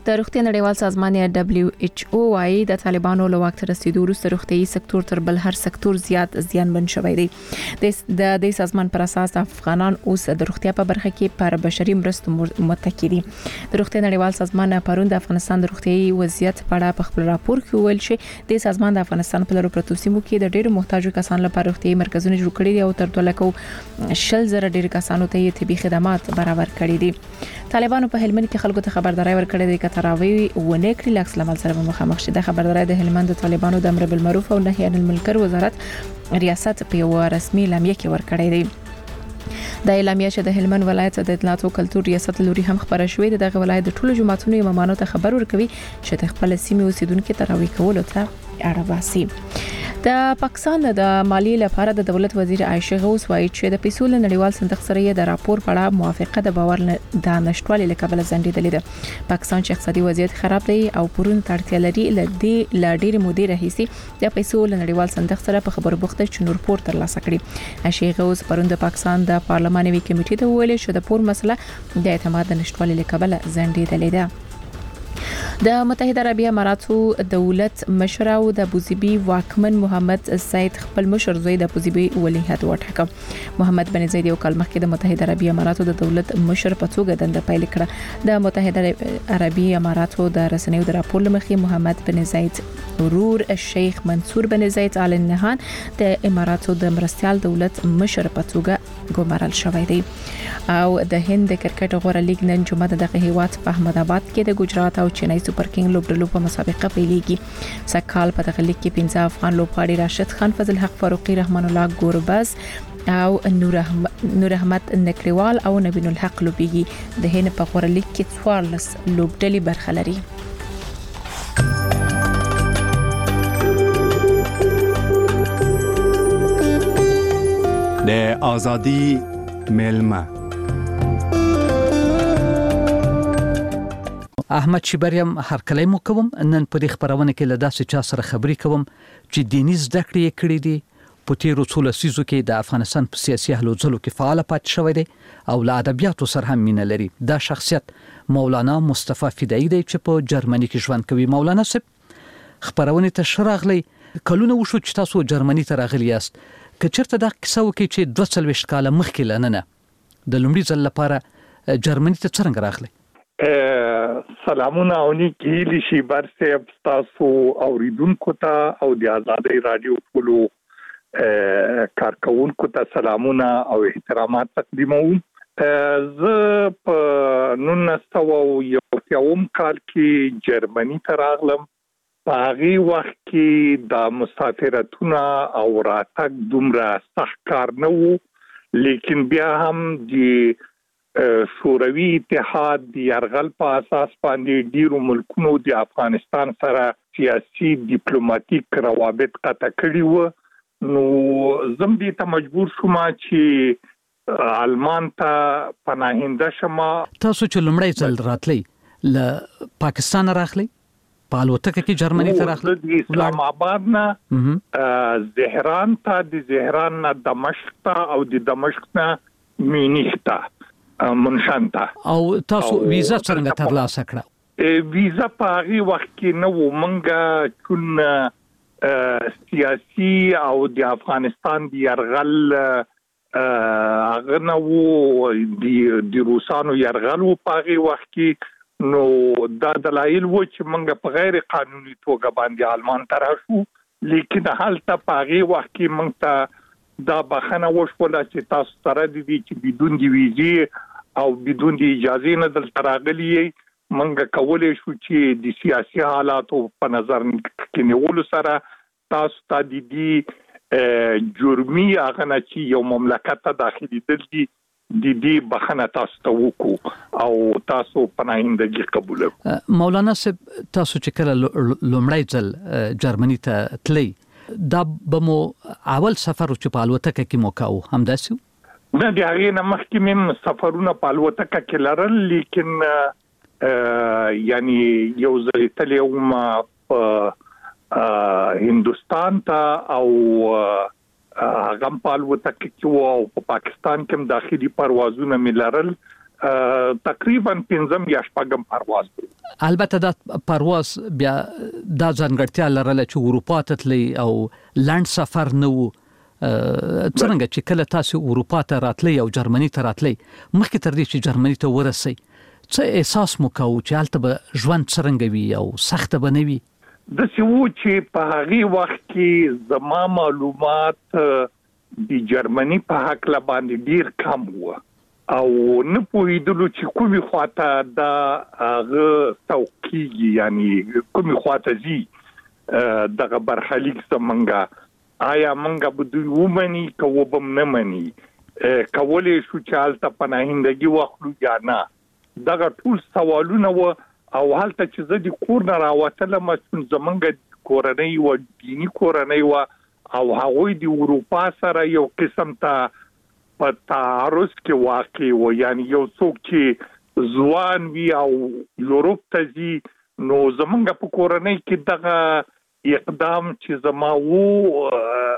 د روغتیا نړیوال سازمان یا WHO وايي د طالبانو له واک ته رسیدو وروسته روغتيایي سکتور تر بل هر سکتور زیات زیانمن شوی دی. د سازمان پر اساس افغانان اوس د روغتیا په برخه کې پر بشري مرستو متکی دي. د روغتیا نړیوال سازمان پرون د افغانستان د روغتيایي وضعیت په اړه په خپل راپور کې ویل چې د سازمان د افغانستان په لرو پرتو سیمو کې د ډېرو محتاجو کسانو لپاره روغتيایي مرکزونه جوړ کړي دي او تر 2,000 ډېر کسانو ته طبي خدمات برابر کړي دي. طالبانو په هلمند کې خلکو ته خبرداري ورکړې ده چې تراوی ونه کړی لکس لمل سره مخامخ شي. د خبرداري د هلمند د طالبانو د امر بالمعروف او نهي عن المنکر وزارت ریاست په یو رسمي اعلامیه کې ورکړې ده. د اعلامیه چې د هلمند ولایت د اطلاعات او کلتور ریاست لوري هم خبره شوې ده. د ولایت د ټولو جماعتونو امامانو ته خبر ورکوي چې د خپل سیمې اوسیدونکو تراوی کولو ته اړه باسي. د پاکستان د مالیې لپاره د دولت وزیر عائشه غوث وایي چې د پیسو له نړیوال صندوق سره د راپور په اړه موافقه د باور د نشټوالي له کبله ځنډېدلې ده. پاکستان چې اقتصادي وضعیت خراب دی او پرون تړتیا لري ل ډېر مودې راهیسي د پیسو له نړیوال صندوق سره په خبرو بوخته چې نور پور ترلاسه کړي. عائشه غوث پرون د پاکستان د پارلماني کمیټې ته ویل چې د پور مسله د اعتماد د نشټوالي له کبله ځنډېدلې ده. د متحده عربی اماراتو دولت مشر او د ابوظبي واکمن محمد زاید خپل مشر زوی د ابوظبي ولی عہد وټاکه. محمد بن زاید یو کال مخکې د متحده عربی اماراتو د دولت مشر په توګه دنده پیل کړه. د متحده عربی اماراتو د رسنیو د راپور لمخې محمد بن زاید ورور شیخ منصور بن زاید آل نهان د اماراتو د مرستيال دولت مشر په توګه ګمارل شوی دی. او د هند د کرکټ غوړه لیګ نن جمعه د هیواد په احمد آباد کې د ګجرات او چنای سپر کینګ لوبډلو په مسابقه پیلېږي. سکهال په دغه لیګ کې 15 افغان لوبغاړي راشد خان، فضل حق فاروقي، رحمان الله ګورباز او نور احمد نکریوال او نبین الحق لوبېږي. د هند په غوړه لیګ کې 14 لوبډلې برخه لري. د ازادي ملما احمد شبریم هر کله مو کوم نن په دې خبرونه کې له داسې چا سره خبرې کوم چې دیني زده کړې کړې دي په تیرو څو لسیزو کې د افغانستان په سیاسي هلو ځلو کې فعال پاتې شوی دی او له ادبیاتو سره هم مینه لري. دا شخصیت مولانا مصطفی فدایی دی چې په جرمني کې ژوند کوي. مولانا صاحب خبرونه ته شراغلی کلونه وشو چې تاسو جرمني ته راغلی یاست. که چېرته دا کیسه وکړي چې 22 کاله مخکې لننه د لومړي ځل لپاره جرمني ته څنګه راغلی؟ سلامونه او نیکی لشي برسه تاسو اوریدونکو ته او د آزادۍ رادیو ټولو کارکونکو ته سلامونه او احترامات تقدیموم. زه په 1901 کال کې جرمني ته راغلم. په هغه وخت کې د مسافرتونه او راتګ دومره سخت کار نه وو، لیکن بیا هم د شوروي اتحاد د یرغل په اساس باندې ډیرو ملکونو د افغانستان سره سیاسي ډیپلوماټیک روابط قطع کړي وو. نو زم دې ته مجبور شوم چې آلمان ته پناهنده شم. تاسو چې لومړی ځل راتلی له پاکستان راغلی په الوتکه کې جرمني ته راغلی؟ د اسلام آباد نه زهران ته، د زهران نه دمشق ته او د دمشق نه مینیخ ته منشن ته. او تاسو ویزا څنګه ترلاسه کړه؟ ویزا په هغه وخت کې نه و. منګه چون سیاسي او د افغانستان د یرغل هغه نه و، د روسانو یرغل و په هغه وخت کې. نو دا دلایل و چې موږ په غیر قانوني توګه باندې آلمان ته راشو، لیکن هلته په هغه وخت کې موږ ته دا بخنه وشوله چې تاسو سره دي چې بدون د ویزې او بدون د اجازه نه دلته راغلي موږ کولای شو چې د سیاسي حالاتو په نظر کې نیولو سره تاسو ته د دې جرمي هغه نه چې یو مملکت ته داخلي دي د دې بخنه تاسو ته وکړو او تاسو پناهندګي قبول کړئ. مولانا صاحب تاسو چې کله لومړی ځل جرمني ته تللی دا به مو اول سفر چې په الوتکه کې مو کاوه همداسې؟ نه، د هغې نه مخکې مې سفرونه په الوتکه کې لرل، لیکن یعنی یو ځل تللی وم په هندوستان ته او هغه په الوتکه کې او په پاکستان کې هم داخلي پروازونه مې لرل. تقریبا 15 یا 16 پرواز دی. البته دا پرواز بیا دا ځانګړتیا لرله چې اروپا ته تللی او لنډ سفر نه و. څنګه چې کله تاسو اروپا ته راتلی او جرمني ته راتلی مخکې تر دې چې جرمني ته ورسئ څه احساس مو کاوه چې هلته به ژوند څرنګه وي او سخته به نه وي؟ داسې و چې په هغې وخت کې زما معلومات د جرمني په هکله باندې ډیر کم وو او نه پوهېدلو چې کومې خواته دا هغه سوق کېږي، یعنی کومې خواته ځي دغه برخلیک زمونږ. آیا مونږ به دوی ومني که وبم نه مني، کولی شو چې هلته پناهندګي واخلو یا نه. دغه ټول سوالونه و او هلته چې زه د کور نه راوتلم زمونږ کورنۍ و دینی کورنۍ و او هغوی د اروپا سره یو قسم ته په تعارض کې واقع و، یعنی یو څوک چې ځوان وي او یورپ ته ځي نو زمونږ په کورنۍ کې دغه اقدام چې زما وو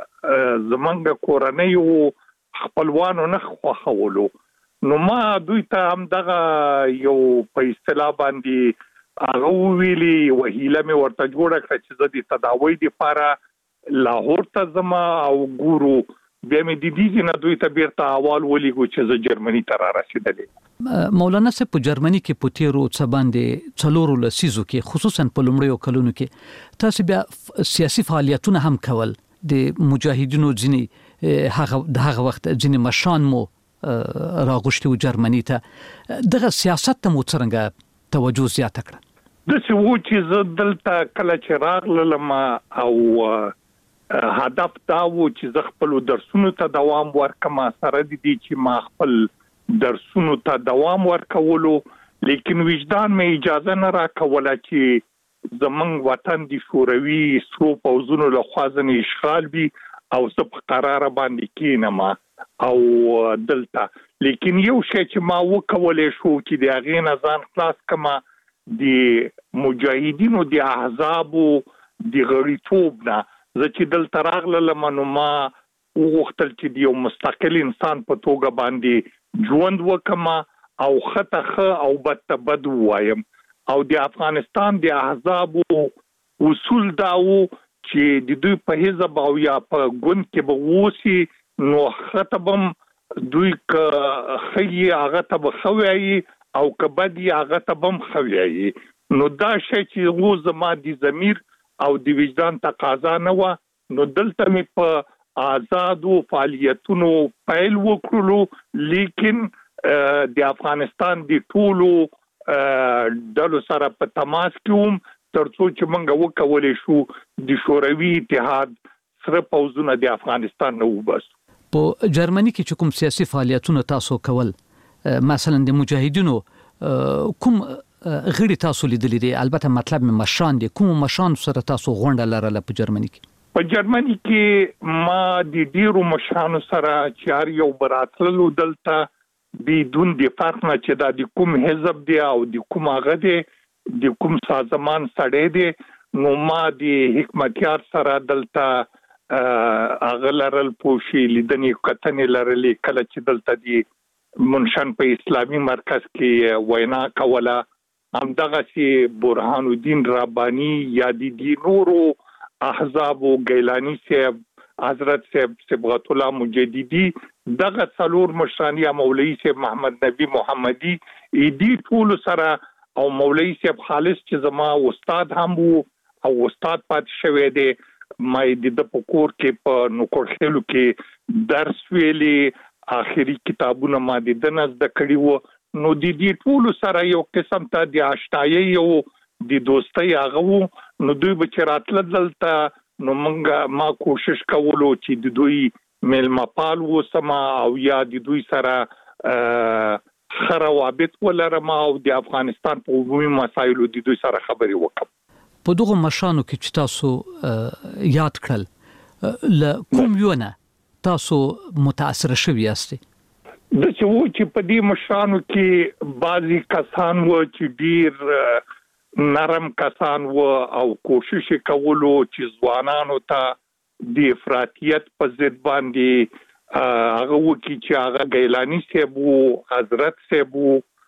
زمونږ کورنۍ و خپلوانو نه خوښولو، نو ما دوی ته هم دغه یو په اصطلاح باندې هغه ویلي وهیله مې ورته جوړه کړه چې زه د تداوی دپاره لاهور ته ځم او ګورو. بیا مې د دې نه دوی ته بیرته احوال ولیږو چې زه جرمني ته را رسېدلی. مولانا صاحب په جرمني کې په تیرو څه باندې 4 لسیزو کې خصوصا په لومړیو کلونو کې تاسو بیا سیاسي فعالیتونه هم کول، د مجاهدینو ځینې هغه وخت ځینې مشران مو راغوښتي و جرمني ته، دغه سیاست ته مو څرنګه توجه زیاته کړه؟ داسې و چې زه دلته کله چې راغلم او هدف دا و چې زه خپل درسونو ته دوام ورکم، سره د دې چې ما خپل درسونو ته دوام ورکولو، لیکن وجدان مې اجازه نه راکوله چې زمونږ وطن د شوروي سرو پوځونو لخوا ځنې اشغال وي او زه په قراره باندې کېنم او دلته. لیکن یو شی چې ما وکولی شو چې د هغې نه ځان خلاص کړم، د مجاهدینو د احزابو د غړیتوب نه. زه چې دلته راغلم نو ما وغوښتل چې د یو مستقل انسان په توګه باندې ژوند وکم او ښه او بد ته بد ووایم. او د افغانستان د احزابو اصول دا و چې د دوی په حزب او یا په ګوند کې به اوسي نو ښه ته به هم دوی که ښه یې هغه ته به ښه وایي او که بد یې هغه ته به هم ښه وایي. نو دا شی چې و زما د ضمیر او د وجدان تقاضا نه وه، نو دلته مې په آزادو فعالیتونو پیل وکړلو، لیکن د افغانستان د ټولو ډلو سره په تماس کې وم ترڅو چې موږ وکولی شو د شوروي اتحاد سره پوځونه د افغانستان نه وباسو. په جرمني کې چې کوم سیاسي فعالیتونه تاسو کول، مثلا د مجاهدینو کوم غړي تاسو لیدلې دي؟ البته مطلب مې مشران دي، کوم مشران سره تاسو غونډه لرله په جرمني کې؟ په جرمني کې ما د ډیرو مشرانو سره چې هر یو براتللو دلته بدون د فرق نه چې دا د کوم حزب دی او د کوم هغه دی د کوم سازمان سړی دی، نو ما د حکمتیار سره دلته هغه لرل پوشي لیدنې کتنې لرلې. کله چې دلته د منشن په اسلامي مرکز کې وینا کوله، همدغسې برهان الدین رباني یا د نورو احزابو گیلانی صاحب، حضرت صاحب صبغت الله مجددي، دغه څلور مشران یا مولوی صاحب محمد نبی محمدي، دې ټول سره او مولوی صاحب خالص چې زما استاد هم وو او استاد پاتې شوی دی، ما د پکور کې په نوکرخېلو کې درس ویلي، آخري کتابونه ما د دنس د کړي وو. نو د دې ټول سره یو قسم ته د آشنایي یو د دوستۍ هغه وو. نو دوی به چې راتله دلته نو ما کوشش کولو چې د دوی میلمه پال وسم او یا د دوی سره ښه روابط ولرم او د افغانستان په عمومي مسایلو د دوی سره خبرې وکړم. په دغه مشرانو کې چې تاسو یاد کړل، له کوم یو نه تاسو متاثر شوي یاستئ؟ د څه و چې په دې مشرانو کې بعضی کسان و چې ډیر نرم کسان و او کوشش کولو چې ځوانانو ته د افراطیت په ضد باندې هغه وکړي چې هغه گیلانی صاحب و، حضرت صاحب و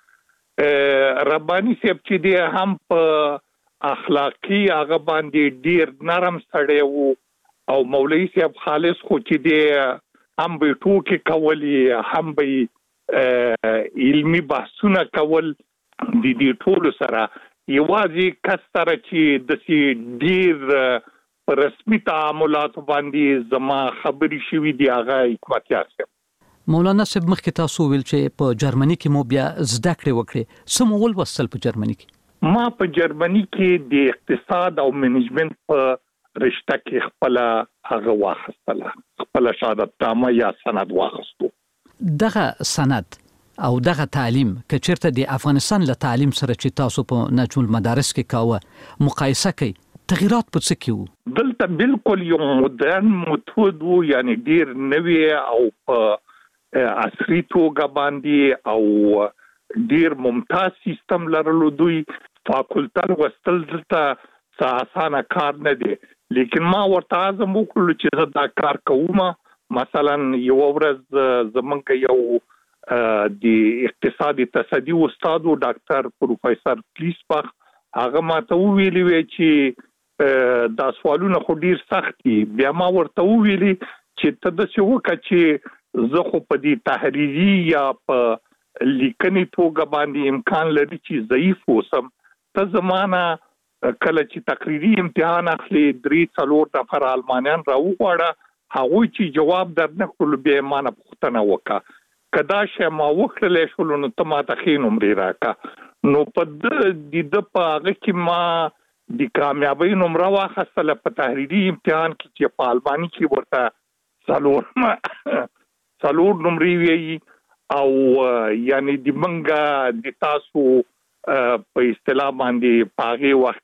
رباني صاحب چې دی هم په اخلاقی هغه باندې ډیر نرم سړی وو او مولوی صاحب خالص خو چې دی هم به ټوکې کولې هم به علمي بحثونه کول د دې ټول سره یوازې کس سره چې د ډیر رسمي تعاملات باندې زما خبري شوې دی هغه حکمت یار صاحب. مولانا صاحب مخکې تاسو ویل چې په جرمني کې مو بیا زده کړې وکړې، څه مو ولوستل په جرمني کې؟ ما په جرمني کې د اقتصاد او منیجمنت په رشته کې خپل هغه واخستله، خپل شهادت نامه یا سند واخستو. دغه سند او دغه تعلیم که چیرته د افغانستان له تعلیم سره چې تاسو په نجم المدارس کې کاوه مقایسه کوي، تغیرات په څه کې وو؟ دلته بالکل یو مدرن میتود وو، یعنی ډیر نوی او په عصري توګه باندې او ډیر ممتاز سیستم لرلو. دوی فاکولټه وستل دلته اسانه کار نه دی، لیکن ما ورته اعظم وکړل چې زه دا کار کوم. مثلا یو ورځ زمونږ یو د اقتصادي تصدی استاد او ډاکټر پروفیسور پلیسبخ هغه ماته ویلي وی چې دا سوالونه خو ډیر سخت دي. بیا ما ورته ویلي چې ته د څه وکړه چې زه خو په دې تحریری یا په لیکنی توګه باندې امکان لري چې ضعیف اوسم. ته زمانہ کله چې تقریری امتحان اخلي 3-4 نفر المانیان راوغواړه، هغه چې جواب درنه کول به مانه پوښتنه وکړه کدا شه ما وکړلې شول نو ته ما ته خې نمرې راکا. نو په د په هغه کې ما د کامیابی نمره واخیستله په تحریری امتحان کې چې په المانی کې ورته څلور نمرې وی او یعنی د منګه د تاسو په اصطلاح باندې پاغه وخت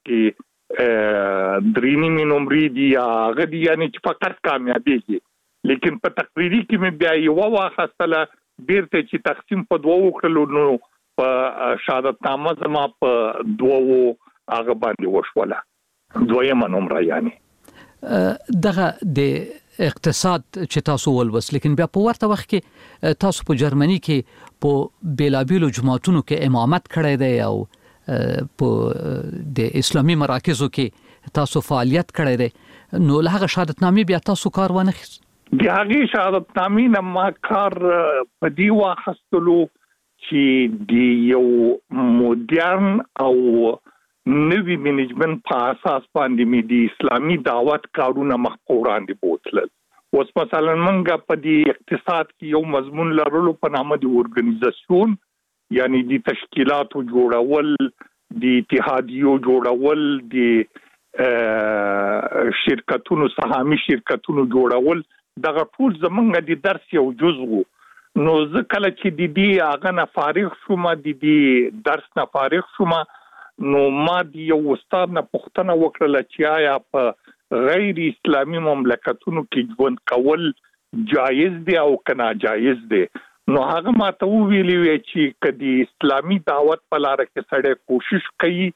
کې درینی نمرې دی هغه دی، یعنی چې فقط کامیابی کې. لیکن په تقریری کې مې بیا یو واخستله بیرته چې تقسیم په دوو کړلو نو په شهادت نامه زما په دوو هغه باندې وشوله، دویمه نمره. یعنی دغه د اقتصاد چې تاسو ولوس، لیکن بیا په ورته وخت کې تاسو په جرمني کې په بیلابیلو جماعتونو کې امامت کړی دی او په د اسلامي مراکزو کې تاسو فعالیت کړی دی، نو له هغه شهادت نامې بیا تاسو کار ونه خیست؟ د هغه شهادت نامې نه ما کار په دی واخستلو چې د یو مدرن او نوی منیجمنت په اساس باندې مې د اسلامي دعوت کارونه مخ وړاندې بوتلل. اوس مثلا منګه په دې اقتصاد کې یو مضمون لرلو په نامه د اورګنایزیشن، یعنی د تشکیلاتو جوړول، د اتحادیو جوړول، د شرکتونو سهامي شرکتونو جوړول، دغه ټول زمونږ د درس یو جزء وو. نو زه کله چې د دې هغه نه فارغ شوم، د دې درس نه فارغ شوم، نو ما د یو استاد نه پوښتنه وکړه چې آیا په غیر اسلامي مملکتونو کې ژوند کول جایز دی او که ناجایز دی. نو هغه ماته ویلي وی چې کدي اسلامي دعوت په لار کې سړی کوشش کوي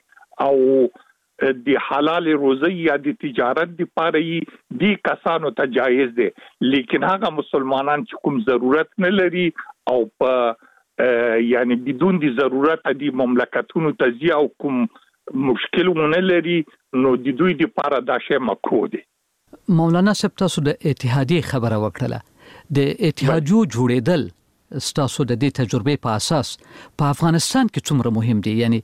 او د حلال روزي یا د تجارت لپاره دي کسانو ته جایز دی، لیکن هغه مسلمانان چې کوم ضرورت نه لري او په یعنی بدون دی ضرورت دی مملکتونو تزیه او کوم مشکلونه لري نو د دوی لپاره دا شی مکروه دی. مولانا صاحب تاسو د اتحادیه خبره وکړه، د اتحادیو جوړېدل تاسو د دې تجربې په اساس په افغانستان کې څومره مهم دي، یعنی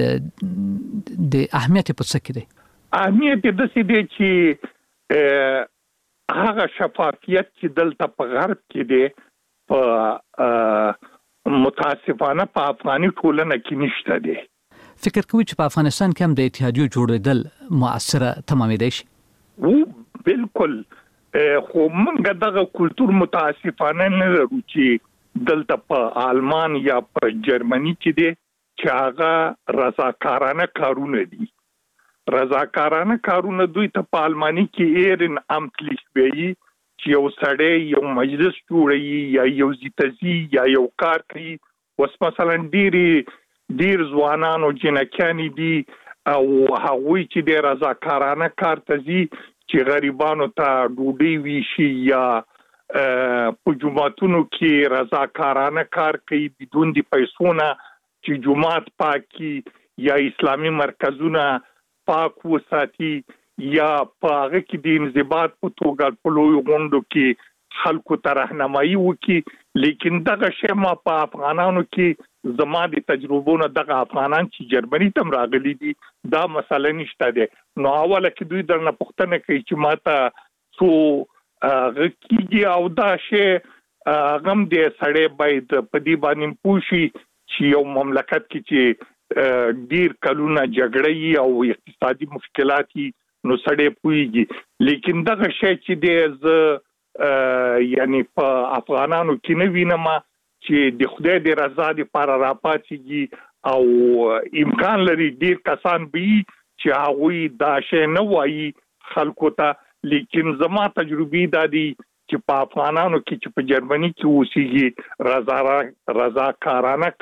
د اهمیت په څه کې دی؟ اهمیت د څه دی چې هغه شفافیت چې دلته په غرب کې دی په متاسفانه په افغاني ټولنه کې نشته دی. فکر کوئ چې په افغانستان کې هم د اتحادیو جوړېدل مؤثره تمامېدای شي؟ بالکل، خو موږ دغه کلتور متاسفانه نه لرو چې دلته په آلمان یا په جرمني کې دی چې هغه رضاکارانه کارونه دي. رضاکارانه کارونه دوی ته په آلماني کې ایرن امتلیش ویي چې یو سړی یو مجلس جوړوي یا یو زیتزي یا یو کار کوي. اوس مثلا ډیر ځوانان او جنکیان دي او هغوی چې د رضاکارانه کار ته ځي چې غریبانو ته ډوډۍ ویشي یا په جماعتونو کې رضاکارانه کار کوي بدون د پیسو نه چې جماعت پاکي یا اسلامي مرکزونه پاک وساتي یا په هغه کې د انضباط په توګه په لوی غونډو کې خلکو ته راهنمایي وکړي لیکن دغه شی ما په افغانانو کې زما د تجربو نه دغه افغانان چې جرمني تم راغلي دي دا مسله نشته ده نو اوله کې دوی درنه پوښتنه کوي چې ماته سو غکیږي او دا شی غم دې سړی باید په دې باندې پوښي چې یو مملکت کې چې ډیر کلونه جګړې او اقتصادي مشکلات نو سړی پويږي لیکن دغه شی چې دې یعنی په افغانانو کې نه وینم چې د خدای د رضا لپاره راپاتېږي او امکان لري ډیر کسان به چې هغه دا شی نه وایي خلکو ته لیکن زما تجربه دا دي چې په افغانانو کې چې په جرمني کې اوسېږي رضا کارانه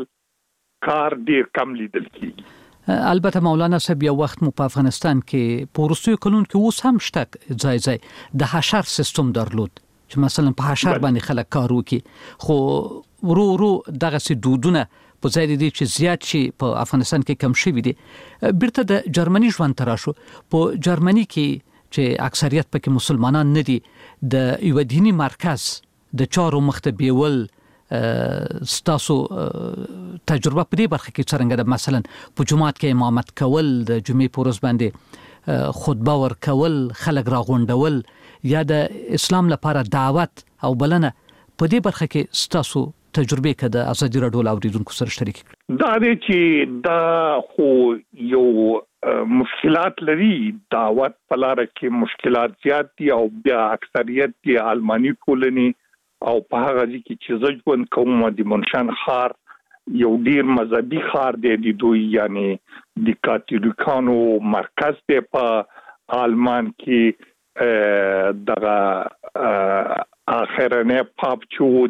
کار ډیر کم لیدل کیږي البته مولانا صاحب یو وخت مو په افغانستان کې په وروستیو کلونو کې اوس هم شته ځای د حشر سیستم درلود چې مثلا په حشر باندې خلک کار وکړي خو ورو دغه سي دودونه په ځای دي چې زیات شي په افغانستان کې کم شوی دي بیرته د جرمني ژوند تراشو په جرمني کې چې اکثریت پکې مسلمانان نه دي د یو دینی مرکز د چارو مختبیول ستاسو تجربه په دې برخه کې څنګه ده مثلا په جمعات کې امامت کول د جمعې په ورځ باندې خطبه ورکول خلک راغونډول یا د اسلام لپاره دعوت او بلنه په دې برخه کې ستاسو تجربه کده ازادي راډیو اوریدونکو سره شریک دا دی چې دا خو یو مشکلات لري دعوت په لار کې مشکلات زیات دي او بیا اکثریت دی آلماني ټولنې او په هغه ځکه چې ځوان کوم د منشان خار یو ډیر مذهبي خار دی د دوی یعنی د کاتولیکانو مرکز دی په آلمان کې دغه اخرنه پاپ چې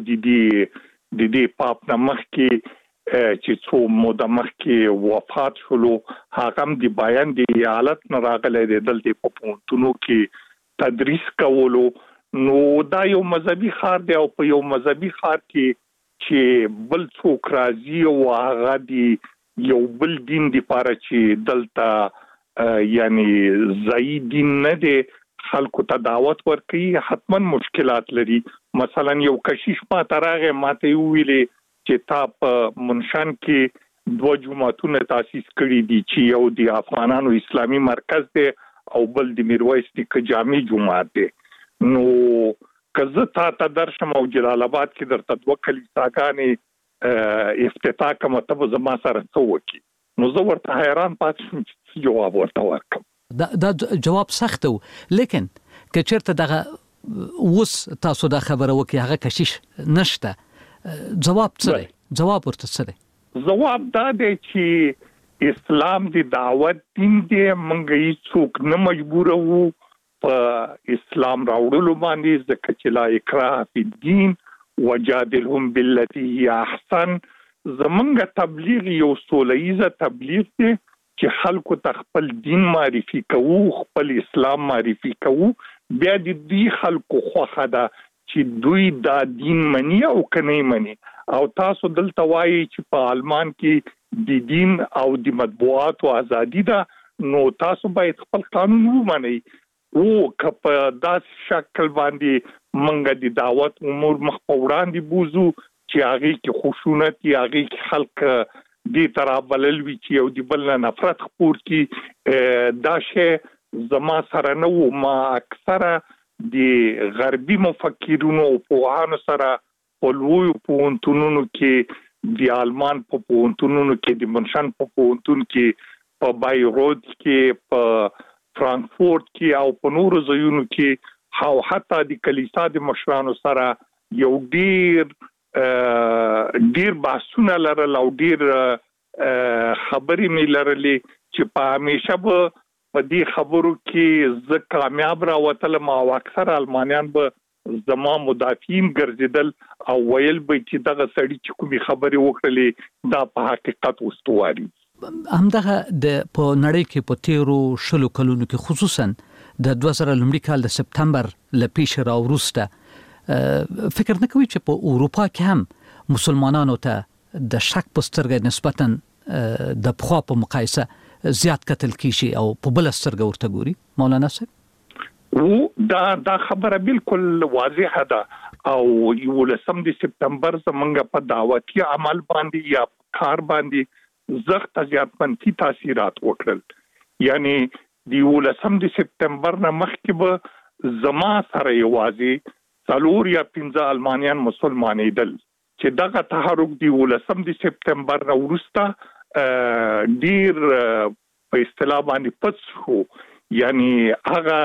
د دې پاپ نمخ کې چې څو موده مخکې وفات شولو هغه هم د بیان د حالت نه راغلی دی دلته په پونتونو کې تدریس کولو نو دا یو مذهبي خار دی او په یو مذهبي خار کې چې بل څوک راځي او هغه دی یو بل دین دی لپاره چې دلته یعنی ځای دین نه دی خلکو ته دعوت ورکړي حتما مشکلات لري مثلا یو کشیش ما ترغه ماته ویلې چې تا په منشان کې دوه جمعتونه تاسیس کړي دي چې یو د افغانانو اسلامي مرکز دی او بل د میرویس نیکه جامع جمعات دی نو کزه تا درشم او جلال آباد کې درته دوه کلیساګانې افتتاح کوم ته زما سره څوکي نو زه ورته حیران پاتې شم جواب ورته ورکم دا جواب سخت و لیکن که چیرته دغه اوس تاسو دا خبره وکي هغه کشیش نشته جواب څه دی جواب ورته څه دی جواب دا دی چې اسلام دی دعوت دین دی منګ هیڅ څوک نه مجبور وو په اسلام راوړلو باندې ځکه چې لا اکراه فی الدین وجادلهم بالتي هي احسن زمونږ تبلیغ یو سولهیزه تبلیغ دی چې خلکو ته خپل دین معرفي کوو خپل اسلام معرفي کوو بیا د دې خلکو خوخه ده چې دوی دا دین مني او کني مني او تاسو دلته وایي چې په آلمان کې د دین او د مطبوعاتو ازادي ده نو تاسو باید خپل قانون ومنئ او کپ داس شکل باندې منګه د دعوت امور مخ په وړاندې بوزو چې هغه کې خشونت یا هغه کې خلک دې طرح بللوي چې یو د بل نفرت خپور کی دا شی زما سره نو ما اکثره د غربي مفکرونو او پوهانو سره په لوی پونتونونو کې د آلمان په پونتونونو کې د منشن په پونتون کې په بایروت کې په فرانکفورت کې او په نورو ځایونو کې او حتی د کلیسا د مشرانو سره یو ډیر بحثونه لرل او ډیر خبرې مې لرلې چې په همیشه به په دې خبرو کې زه کامیاب راوتلم او اکثر آلمانیان به زما مدافعین ګرځیدل او ویل به چې دغه سړی چې کومي خبرې وکړلې دا په حقیقت واستواري همدغه د په نړۍ کې په تیرو شلو کلونو کې خصوصا د 2000 لومړي کال د سپتمبر لپیش را وروسته فکر نه کوي چې په اروپا کې هم مسلمانانو ته د شک په سترګه نسبتاً د پخوا په مقایسه زیات کتل کیږي او په بل سترګه ورته ګوري مولانا صاحب؟ دا خبره بالکل واضحه ده او 11 سپتمبر زمونږ په دعوتي عمل باندې یا کار باندې زخت زیات منفي تاثیرات وکړل. یعنی د 11 سپتمبر نه مخکې به زما سره یوازې 4 یا 5 المانیان مسلمانېدل چې دغه تحرک د 11 سپتمبر نه وروسته ډیر په اصطلاح باندې پڅ شو. یعنی هغه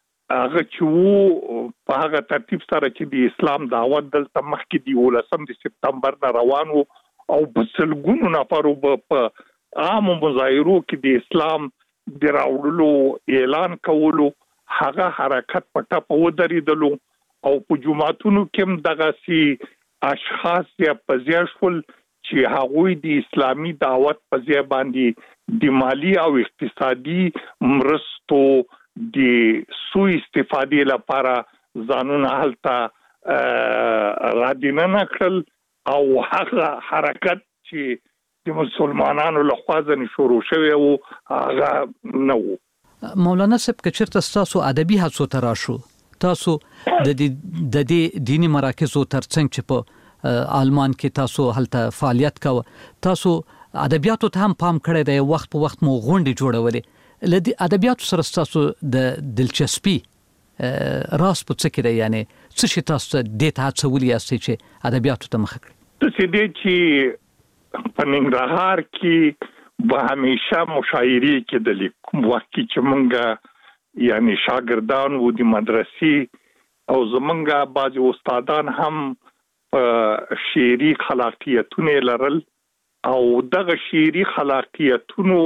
چې په هغه ترتیب سره چې د اسلام دعوت دلته مخکې د 11 سپتمبر نه روان وو او په سلګونو نفرو په عام مظاهرو کې د اسلام د راوړلو اعلان کولو هغه حرکت پټه په ودرېدلو او په جمعاتونو کې دغه سي اشخاص یا پزیاشول چې هغوی د اسلامي دعوت په ځای باندې د مالی او اقتصادي مرستو د سوء استفادې لپاره ځانونه هلته رادینه کړل او هغه حرکت چې د مسلمانانو له خوا ځنې شروع شوی وو هغه نه وو. مولانا صاحب که چېرته ستاسو ادبي هڅو ته راشو، تاسو د دې دیني مراکزو ترڅنګ چې په آلمان کې تاسو هلته فعالیت کوه، تاسو ادبیاتو ته هم پام کړی دی، وخت په وخت مو غونډې جوړولې. له دې ادبیاتو سره ستاسو د دلچسپي راز په څه کې دی؟ یعنی څه شي تاسو دې ته هڅولي یاستئ چې ادبیاتو ته مخه کړئ؟ داسې دی چې په ننګرهار کې به همیشه مشاعرې کېدلې، کوم وخت کې چې مونږ یعنی شاګردان وو د مدرسې او زمونږ بعضې استادان هم شعري خلاقیتونه لرل او دغه شعري خلاقیتونو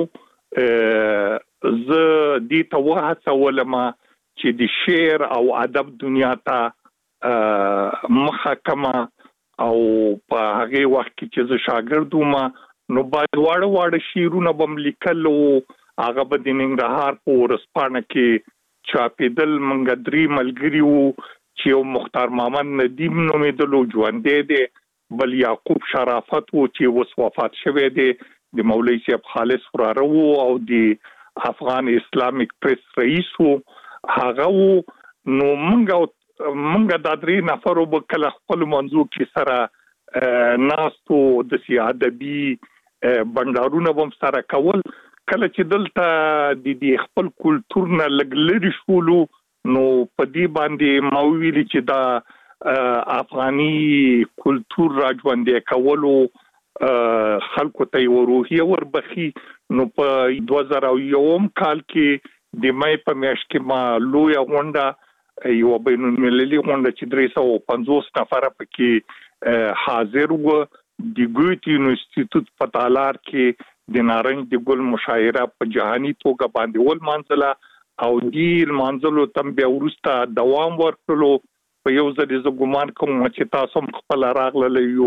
زه دې ته وهڅولم چې د شعر او ادب دنیا ته مخه کما او په هغه وخت کې چې زه شاګرد وم نو باید واړه شعرونه به م لیکل او هغه به د ننګرهار په ورځپاڼه کې چاپېدل. موږ 3 ملګري وو چې یو مختار محمد ندیم نومېدلو، ژوندی دی، بل یعقوب شرافت وو چې اوس وفات شوی دی، د مولوي صاحب خالص وراره وو او د افغان اسلامیک پریس رئیس وو هغه وو. نو منګه دا 3 نفرو به کله خپل منځو کې سره ناستو د ادبي بندارونه هم سره کول. کله چې دلته د خپل کلتور نه لږ لرې شولو نو په دې باندې ما ویلي چې دا افغاني کلتور را ژوندی کولو خلکو ته یو روحیه وربخي. نو په 2001 کال کې د مې په میاشت کې ما لویه غونډه یو بین المللي غونډه چې 350 نفر پکې حاضر وو د ګوتې انسټیټیوټ په تالار کې د نارنج د ګل مشاعره په جهاني توګه باندې ول منځله او د منځلو تم بیا ورسته دوام ورکړلو. په یو ځل ز ګمان کوم چې تاسو خپل راغله یو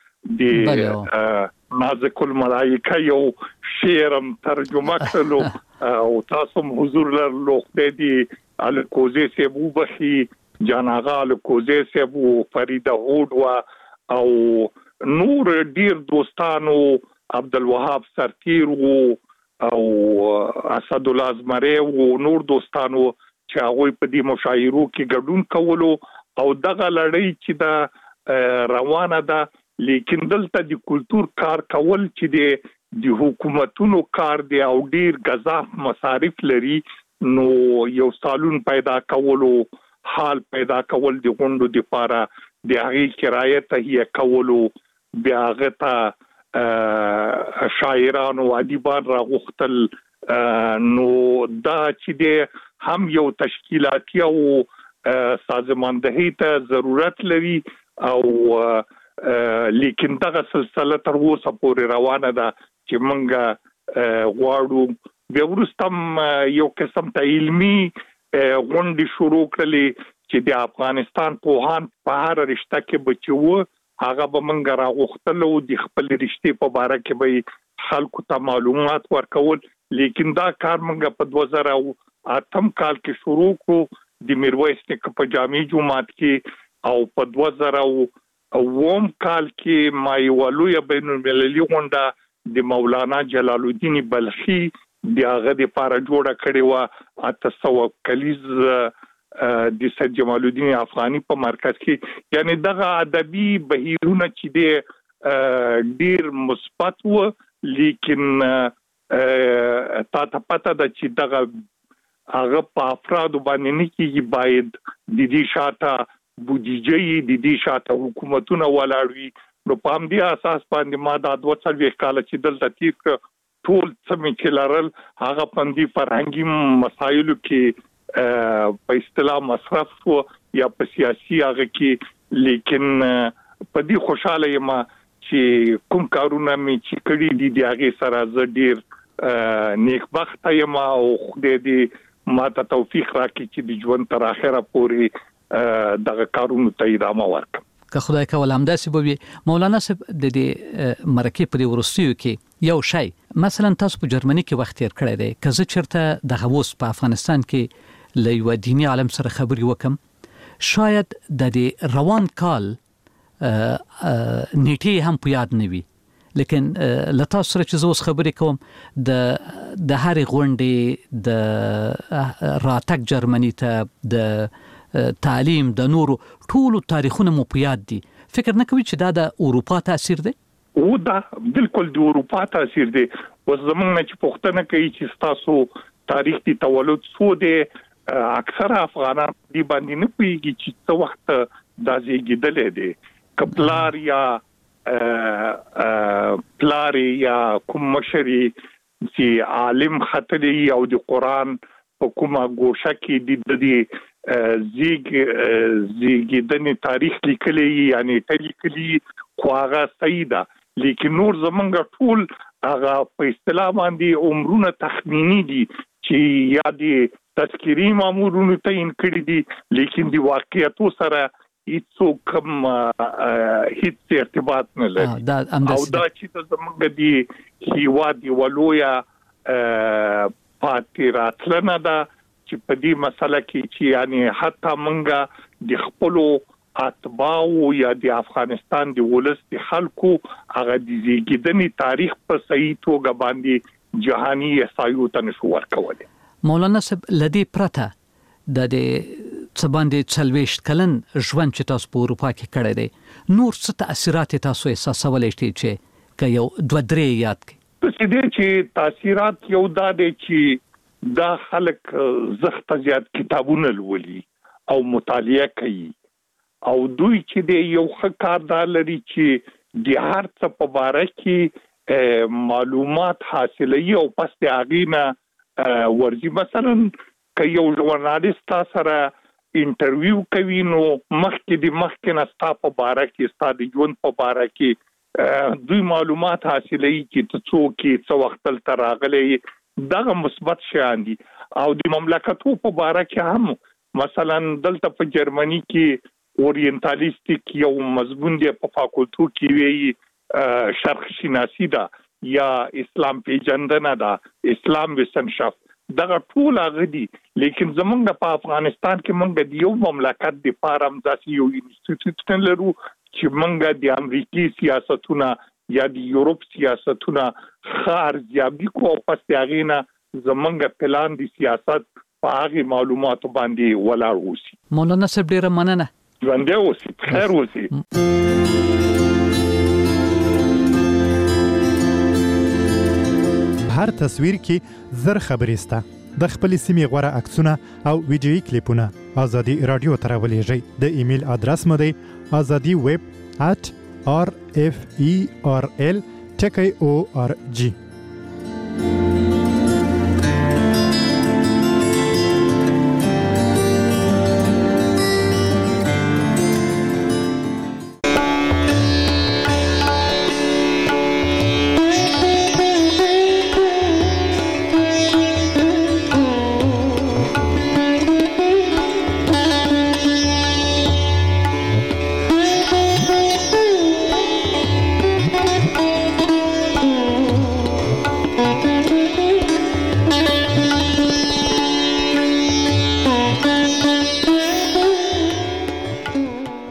د نازک الملائکه یو شعرم ترجمه کړلو او تاسو حضور لرلو د الکوزی سیبو بخي جان آغا الکوزی سیبو فرید هوډ او نور ډیر دوستانو عبدالوهاب سرتیر او اسد الله ازمری او نور دوستانو چې هغه په دې مشاعرو کې ګډون کولو او دغه لړۍ چې دا روانه ده. لیکن دلته د کلتور کار کول چې د حکومتونو کار دی او ډیر غزاف مصارف لري نو یو سالون پیدا کولو حال پیدا کول د غونډو د لپاره د هغې کرایه تهیه کولو بیا هغه ته شاعران او ادیبان راغوښتل. نو دا چې دی هم یو تشکیلاتي او سازماندهي ته ضرورت لري او لیکن دغه سلسله تر اوسه پورې روانه ده چې موږ غواړو بیا وروسته یو قسم ته علمي غونډې شروع کړلې چې د افغانستان پوهان په هر رشته کې بچو هغه به موږ راغوښتل او د خپل رشتې په باره کې به خلکو ته معلومات ورکول. لیکن دا کار موږ په 2008 کال کې شروع کړو د میرویس نیکه په جامع جومات کې او په 2000 اوم کال کې ما یو لوی بین المللي غونډه د مولانا جلال الدین بلخي د هغه د لپاره جوړه کړې و 800 کلیز د سید جمال الدین افغاني په مرکز کې یعنی دغه ادبي بهیرونه چې د ډیر مثبت و لیکن تا پته د چې دغه هغه په افراد باندې نه کیږي باید د دې شاته بودیجه د دې شاته حکومتونه ولاړوي نو په همدې اساس باندې ما د 2 کال چې دلته تیر ټول څه چې لرل هغه پندي فرهنګي مسایلو کې په اصطلاح مصرف شو یا په سیاسي هغه کې لیکن په دې خوشاله یم چې کوم کارونه می چې کړی دي د هغه سره زه ډیر نیکبخت یم او خدای دې ما ته توفیق راکړي چې د ژوند تر اخره پورې دغه کارونو ته ادامه ورکړم که خدای کول همداسې به وي مولانا صاحب د دې مرکه په ورستیو کې یو شی مثلا تاسو په جرمني کې وخت تیر کړی دی که زه چیرته د غوس په افغانستان کې لایو دینی عالم سره خبري وکم شاید د دې روان کال نیټه هم په یاد نه وي لیکن لته سره چې زه خبرې کوم د هرې غونډې د راتګ جرمني ته د تعلیم د نورو ټولو تاریخونه مو په یاد دي فکر نه کوي چې دا د اروپا تاثیر دی او دا بالکل د اروپا تاثیر دی وزمون چې پښتنه کوي چې تاسو تاریخ دی تولد سو دی اکثر افغانان دی باندې نه پیږي چې څو وخت د زیږیدل دي کپلار یا کوم مشري چې عالم خطري او د قران په کومه ګوشه کې د زیږیدنې تاریخ لیکلي یعنی لیکلي خو هغه صحیح ده لیکن نور زمونږ ټول هغه په اصطلاح باندې عمرونه تخمینی دي چې یا د تذکری مامورونو تعین کړی دي لیکن د واقعیتو سره هیڅ کوم هیڅ ارتباط نه لري او دا چې زموږ د هیواد ولویا پاتې راتلنه ده چې په دې مسله کې چې یعنی حتی موږ د خپل اتباعو یا د افغانستان د ولس د خلکو هغه د زیږیدنې تاریخ په صحیح توګه باندې جهاني احصایو ته نشو ورکولای مولانا صاحب لدی پرته د څباندې 40 کلن ژوند چې تاسو په اروپا کې کړی دی نور څه تاثیرات تاسو احساسولای شئ چې که یو 2-3 یاد کړئ څه دي چې تاثیرات یو دا دي چې دا خلک زخت زیات کتابونه لولي او مطالعه کوي او دوی چې د یو ښه کار لري چې د هر څه په اړه کې معلومات حاصلوي او پس د اغینا ورځي مثلا که یو ژورنالیست سره انټرویو کوي نو مخکې نستا په اړه کې ستاسو ژوند په اړه کې دوی معلومات حاصلوي چې څوک څو وخت تل راغلي دغه مثبت شیان دي او د مملکتو په اړه کې هم مثلا دلته په جرمني کې اورینټالیستیک یو مضمون دی په فاکولټو کې وی شرق شناسی ده یا اسلام پیژندنه ده اسلام وسنشافت دغه ټول هغه دي لیکن زمونږ په افغانستان کې موږ د یو مملکت د پارم داسې یو انسټیټیوشن لرو چې موږ د امریکای سیاستونه یا د یورپ سیاستونه خارجيابي کو پس هغه زمونږ پلان د سیاست په هغه معلوماتو باندې ولاړ اوسي مولانا صاحب ډیر مننه ژوند اوسي خیر اوسي هر تصویر کې زر خبرې سته د خپل سیمې غوړه عکسونه او ویډیويي کلیپونه ازادي رادیو ته راولېږئ د ایمیل ادرس مو دی azadiweb@rferl.org